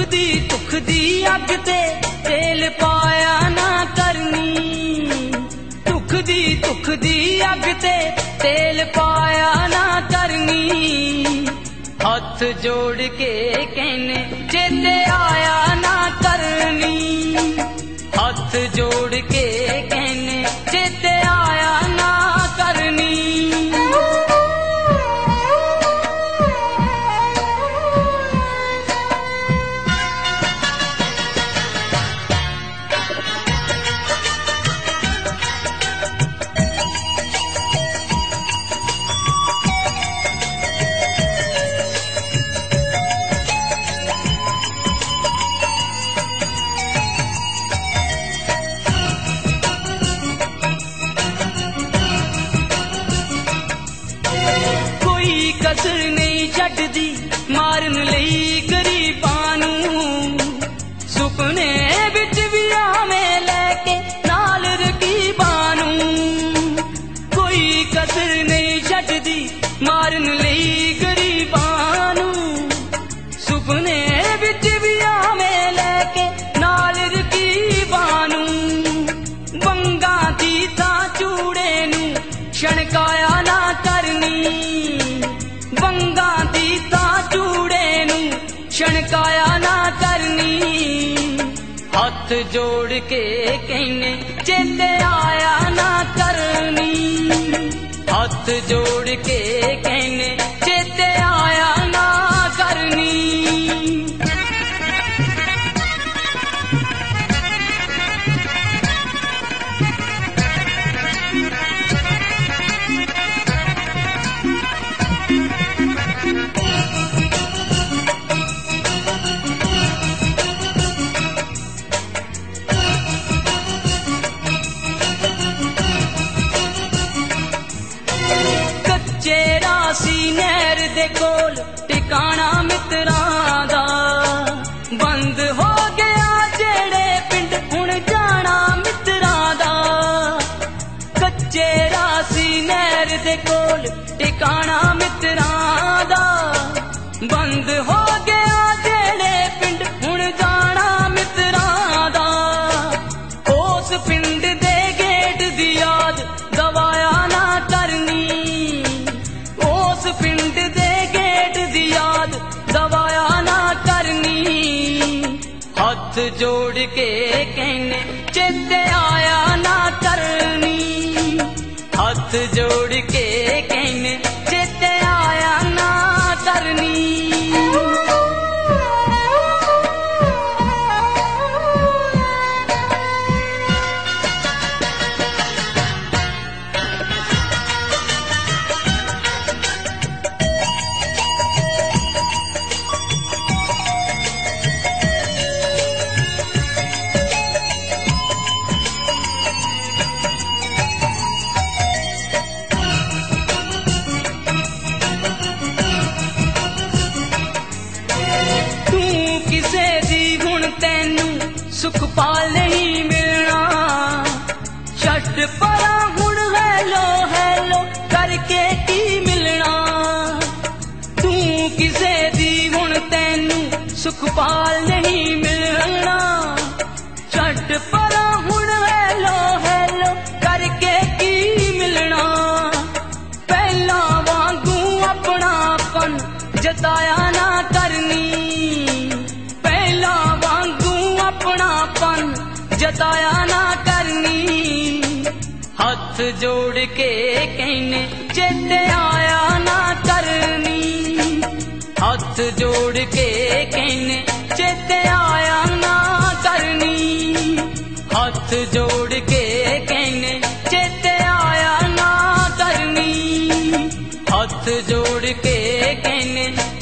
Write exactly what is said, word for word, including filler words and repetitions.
दी दुख दी अग ते तेल पाया ना करनी, दुख दी दुख दी अग ते तेल पाया ना करनी। हथ जोड़ के कहने चेते आया ना करनी, हथ जोड़ के कहने चेते आया ना करनी। कसर नहीं छड्डदी मारन लई गरीबां नूं, सुपने विच भी आवें लैके नाल रकीबां नूं। कोई कसर नहीं छड्डदी मारन लई गरीबां नूं, सुपने विच भी आवें लैके नाल रकीबां नूं। बंगा दी तां चूड़े नूं छणकाया ना करनी, बंगा दी तां चूड़े नूं छणकाया ना करनी। हथ जोड़ के कहने चेते आया ना करनी, हथ जोड़ के कहने चेते आया ना करनी। नहर दे कोल टिकाणा मित्रां दा, बंद हो गया जेड़े पिंड हुण जाना मित्रां दा। कच्चे रासी नहर दे कोल टिकाणा मित्रां दा, बंद हो गया जेड़े पिंड हुण जाना मित्रां दा। उस पिंड दे गेट दी याद गवाया ना करनी, पिंड दे गेट दी याद गवाया ना करनी। हथ जोड़ के कहने चेते आया ना करनी, हथ जोड़ के कहने चेते आया ना करनी। सुख पाल नहीं मिलना, छट परा हुण हैलो हैलो करके की मिलना। तू किसे दी हुण तैनू सुख पाल नहीं मिलना, छट परा हुण हैलो हैलो करके की मिलना। पहला वांगू अपनापन जताया ना करनी, पहला वांगू अपनापन जताया ना करनी। हथ जोड़ के कहने चेते आया ना करनी, हथ जोड़ के कहने चेते आया ना करनी। हथ जोड़ के कहने चेते आया ना करनी, हथ जोड़ के कहने